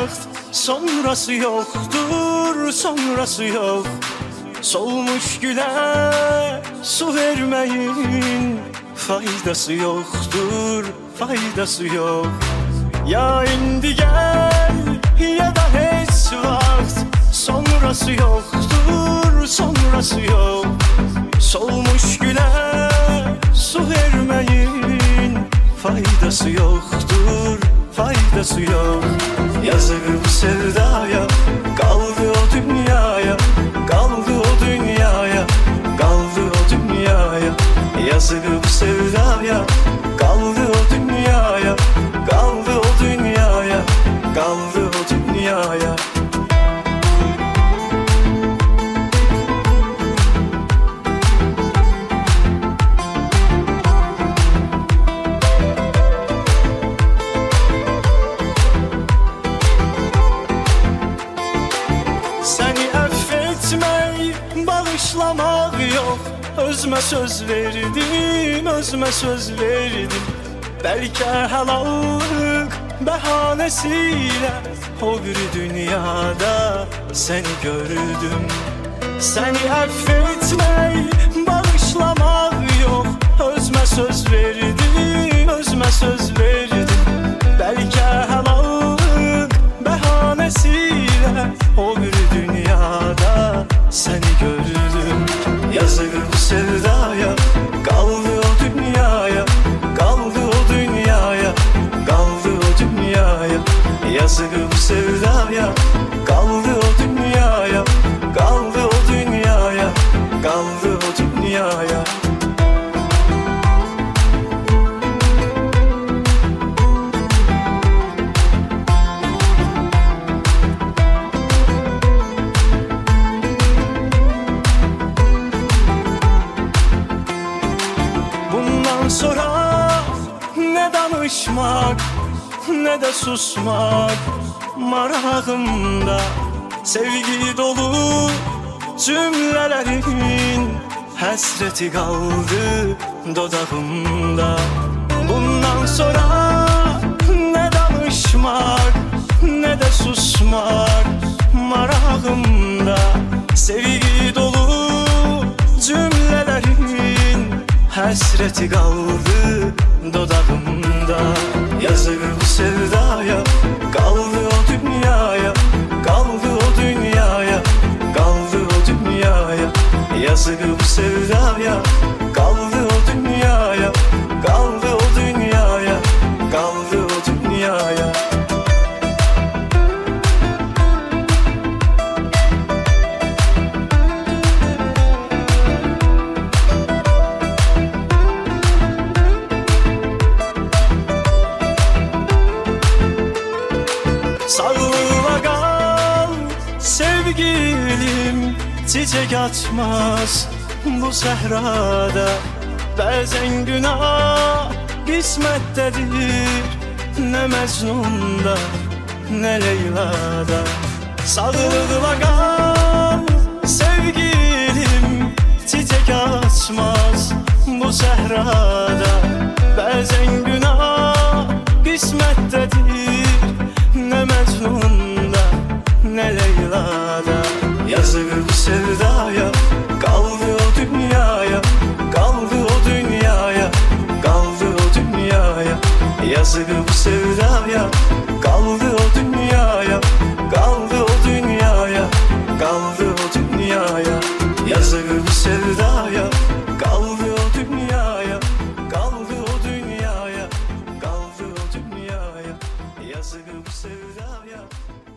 vaxt sonrası yoktur, sonrası yok. Solmuş güle su vermeyin, faydası yoktur, faydası yok. Ya indi gel ya da hiç vaxt sonrası yoktur, sonrası yok. Solmuş güle su vermeyin, faydası yoktur, faydası yok. Yazık bu sevdaya, kaldı o dünyaya, kaldı o dünyaya, kaldı o dünyaya. Yazık bu sevdaya, kaldı o dünyaya, kaldı o dünyaya, kaldı o dünyaya. Seni affetmek, bağışlamak yok. Özme söz verdim, özme söz verdim. Belki helallık bahanesiyle o bir dünyada seni gördüm. Seni affetmek, bağışlamak yok. Özme söz verdim, özme söz verdim. Belki helallık bahanesiyle o bir dünyada seni gördüm. Yazık bu sevdaya, kaldı o dünyaya, kaldı o dünyaya, kaldı o dünyaya. Yazık bu sevdaya, kaldı o dünyaya, kaldı o dünyaya, kaldı o dünyaya. Bundan sonra ne danışmak ne de susmak marağımda. Sevgi dolu cümlelerin hasreti kaldı dodağımda. Bundan sonra ne danışmak ne de susmak marağımda. Sevgi dolu cümlelerin hasreti kaldı dodağımda. Yazık bu sevdaya, kaldı o dünyaya, kaldı o dünyaya, kaldı o dünyaya. Yazık bu sevdaya, kaldı o dünyaya, kaldı o dünyaya, kaldı o dünyaya. Sağlığa kal sevgilim, çiçek açmaz bu sehrada. Bazen günah kısmettedir, ne Mecnun'da ne Leyla'da. Sağlığa kal sevgilim, çiçek açmaz bu sehrada. Bazen günah kısmettedir, ne Mecnun'da ne Leyla'da. Yazık bu sevdaya, kaldı o dünyaya, kaldı o dünyaya, kaldı o dünyaya. Yazık bu sevdaya, kaldı o dünyaya, kaldı o dünyaya, kaldı o dünyaya. Yazık bu sevdaya, kaldı o dünyaya, kaldı o dünyaya, kaldı o dünyaya. Yazık bu sevdaya.